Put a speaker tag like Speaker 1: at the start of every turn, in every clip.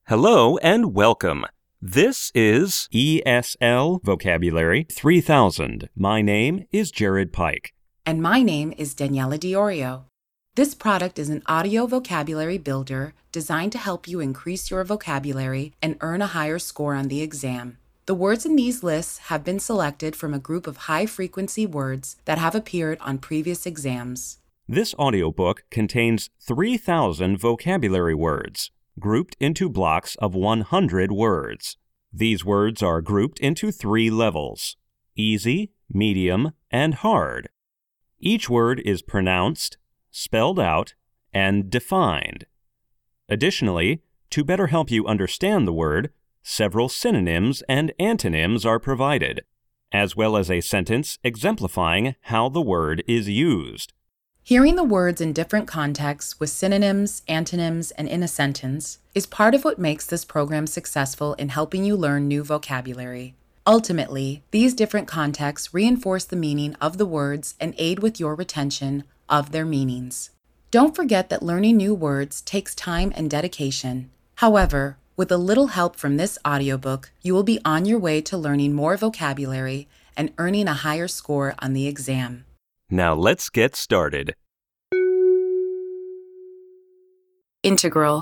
Speaker 1: Hello and welcome. This is ESL Vocabulary 3000. My name is Jared Pike.
Speaker 2: And my name is Daniela Diorio. This product is an audio vocabulary builder designed to help you increase your vocabulary and earn a higher score on the exam. The words in these lists have been selected from a group of high-frequency words that have appeared on previous exams.
Speaker 1: This audiobook contains 3,000 vocabulary words, grouped into blocks of 100 words. These words are grouped into 3 levels: easy, medium, and hard. Each word is pronounced, spelled out, and defined. Additionally, to better help you understand the word, several synonyms and antonyms are provided, as well as a sentence exemplifying how the word is used.
Speaker 2: Hearing the words in different contexts with synonyms, antonyms, and in a sentence is part of what makes this program successful in helping you learn new vocabulary. Ultimately, these different contexts reinforce the meaning of the words and aid with your retention of their meanings. Don't forget that learning new words takes time and dedication. However, with a little help from this audiobook, you will be on your way to learning more vocabulary and earning a higher score on the exam.
Speaker 1: Now let's get started.
Speaker 2: Integral.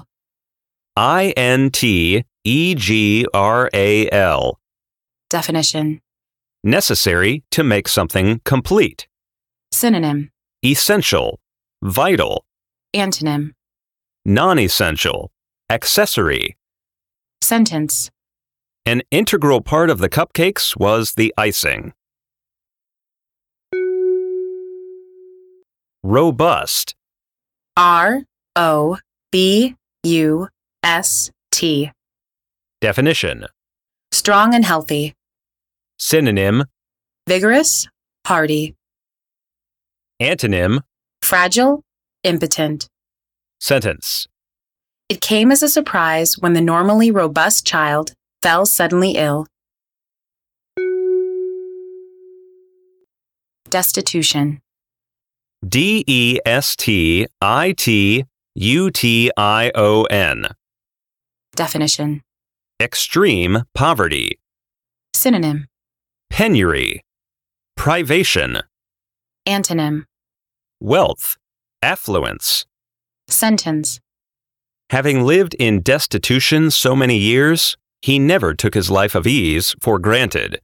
Speaker 1: INTEGRAL.
Speaker 2: Definition.
Speaker 1: Necessary to make something complete.
Speaker 2: Synonym.
Speaker 1: Essential. Vital.
Speaker 2: Antonym.
Speaker 1: Non-essential. Accessory.
Speaker 2: Sentence.
Speaker 1: An integral part of the cupcakes was the icing. Robust.
Speaker 2: ROBUST.
Speaker 1: Definition.
Speaker 2: Strong and healthy.
Speaker 1: Synonym.
Speaker 2: Vigorous, hardy.
Speaker 1: Antonym.
Speaker 2: Fragile, impotent.
Speaker 1: Sentence.
Speaker 2: It came as a surprise when the normally robust child fell suddenly ill. Destitution.
Speaker 1: DESTITUTION.
Speaker 2: Definition.
Speaker 1: Extreme poverty.
Speaker 2: Synonym.
Speaker 1: Penury. Privation.
Speaker 2: Antonym.
Speaker 1: Wealth. Affluence.
Speaker 2: Sentence.
Speaker 1: Having lived in destitution so many years, he never took his life of ease for granted.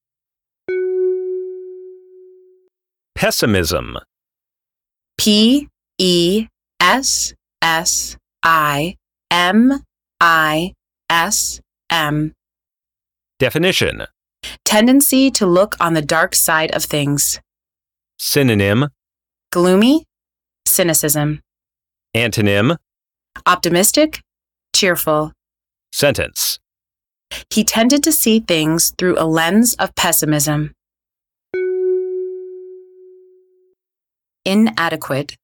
Speaker 1: Pessimism.
Speaker 2: PESSIMISM.
Speaker 1: Definition.
Speaker 2: Tendency to look on the dark side of things.
Speaker 1: Synonym.
Speaker 2: Gloomy, cynicism.
Speaker 1: Antonym.
Speaker 2: Optimistic, cheerful.
Speaker 1: Sentence.
Speaker 2: He tended to see things through a lens of pessimism. Inadequate.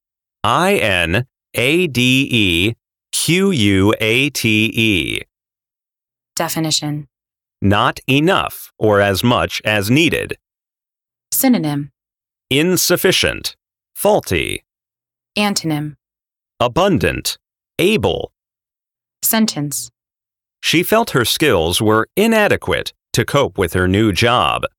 Speaker 1: INADEQUATE.
Speaker 2: Definition.
Speaker 1: Not enough or as much as needed.
Speaker 2: Synonym.
Speaker 1: Insufficient. Faulty.
Speaker 2: Antonym.
Speaker 1: Abundant. Able.
Speaker 2: Sentence.
Speaker 1: She felt her skills were inadequate to cope with her new job.